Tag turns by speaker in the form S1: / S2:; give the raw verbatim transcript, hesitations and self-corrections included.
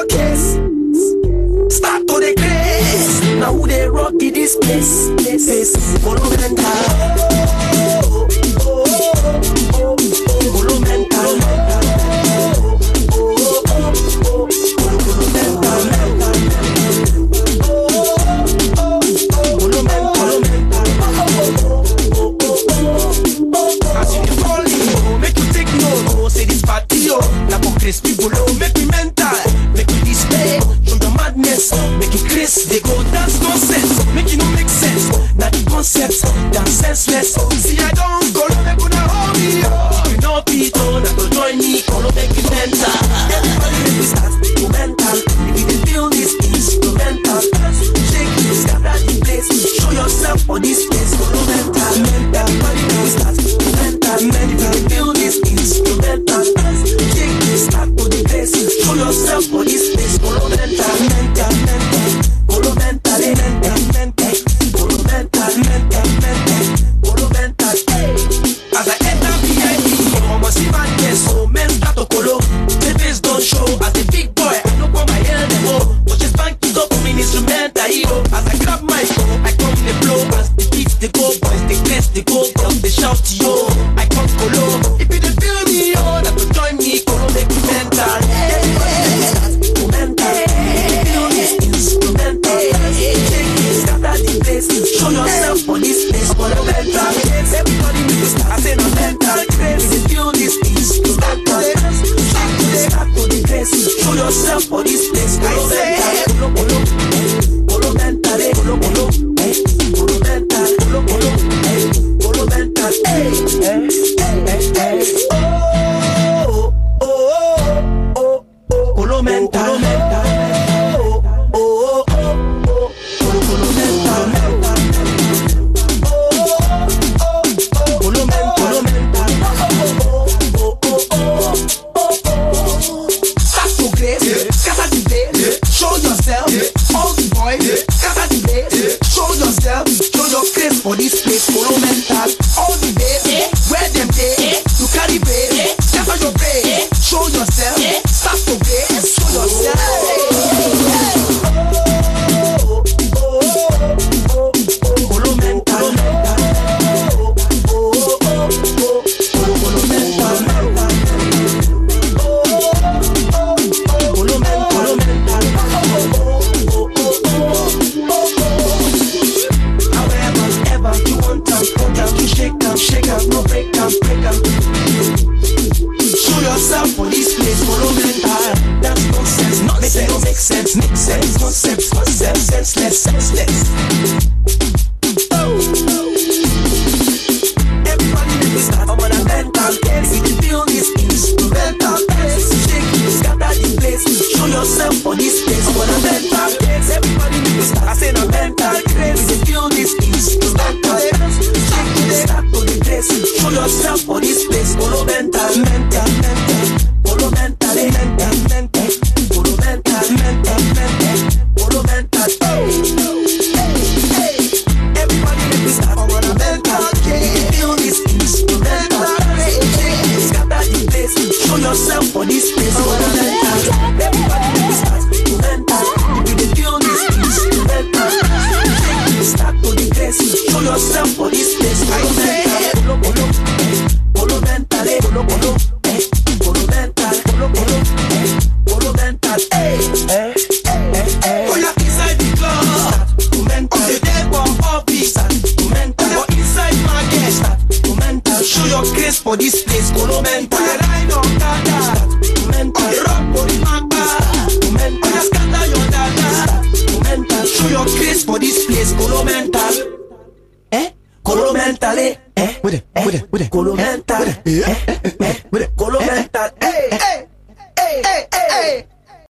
S1: case. Start to the grace. Now who they rock in this place? This is Monumental. Oh, oh, oh, oh, oh, Monumental. Oh, oh, oh, oh, oh, Monumental. As you dey call me, make you take note. Say this party, oh, na for Chris people, oh, make me mental, make you display, show your madness, make you Chris, they go dance nonsense, make you no make sense. Now the concepts, dance senseless. See I don't go, make you na hold me, oh. You know people, na go join me, go make you mental. Everybody make we start mental. If you dey feel this instrumental, shake it, scatter the place, show yourself for this place, go mental, mental. Everybody make we start mental, man. If you dey feel this instrumental, shake it, start to the place, show yourself for this place, go mental, mental, mental, go mental, mental, mental, go mental, mental, mental, go mental. As I enter V I P, I must see my guest, so men start to colo. The face don't show, as a big boy, I know for my hair they go. But just bank it up for me instrumental hero. As I grab my phone, I come the blow. As the beats they go, boys they press they go, girls they shout yo. I come colo. If you dey feel me, oh, that to join me, colo make me mental. Mental, feel this instrumental. Shake it, scatter the place, show yourself for this place, colo mental. Everybody make you start, I say no mental grace. If you feel this instrumental, shake it, start to the place, show yourself for this place, colo mental, colo, colo mental, colo, colo, colo mental, colo, colo, colo mental, hey, hey, hey, hey, oh, oh, oh, oh, oh, colo mental, colo mental, oh, oh, oh, oh, colo, colo mental, mental, oh, oh, oh, colo mental, colo mental, oh, oh, oh, oh, oh, start to grace, scatter the place, show yourself, all the boys, scatter the place, show yourself, show your grace for this place, colo mental, all the days, where them day, you carry babe, scatter your brain, show yourself, start to grace, show yourself, oh, oh, oh, oh, colo mental, oh, oh, oh, oh, colo mental, oh, oh, oh, colo mental, however, ever you want them, put them, you shake them, shake them, no break them, break them. Show yourself for this place, follow mental. That's nonsense, nonsense, no make sense, make sense, concepts, concepts, senseless, senseless. Oh, everybody make me start, I'm on a mental case. If you feel this instrumental place, shake it, scatter the place, show yourself for this place, I'm on a mental case. Everybody make me start, I say no mental case. If you feel this instrumental place, shake it, start to the place, show yourself for this place, follow mental, mental, mental, follow mental, mental, mental, follow mental, mental, mental, follow mental, hey, hey, everybody make me start, I'm on a mental case. If you feel this instrumental place, shake it, scatter the place, show yourself for this place, I'm on a mental. Everybody make me start, mental. If you dey feel this instrumental, shake it, start to the place, show yourself for this place, follow mental, follow, follow mental, follow, follow, follow mental, follow, follow, follow mental, hey, hey, hey, hey. Oh, you're inside the club, to mental. On the dead for office, to mental. You're inside market, to mental. Show your grace for this place, follow mental. Ride on dada, to mental. Rock for the magba, to mental. Just scatter your dada, to mental. Show your grace for this place, follow mental. Eh? Colo mental, eh? Eh? With it, with it, with it. Colo mental, eh? Eh? With it.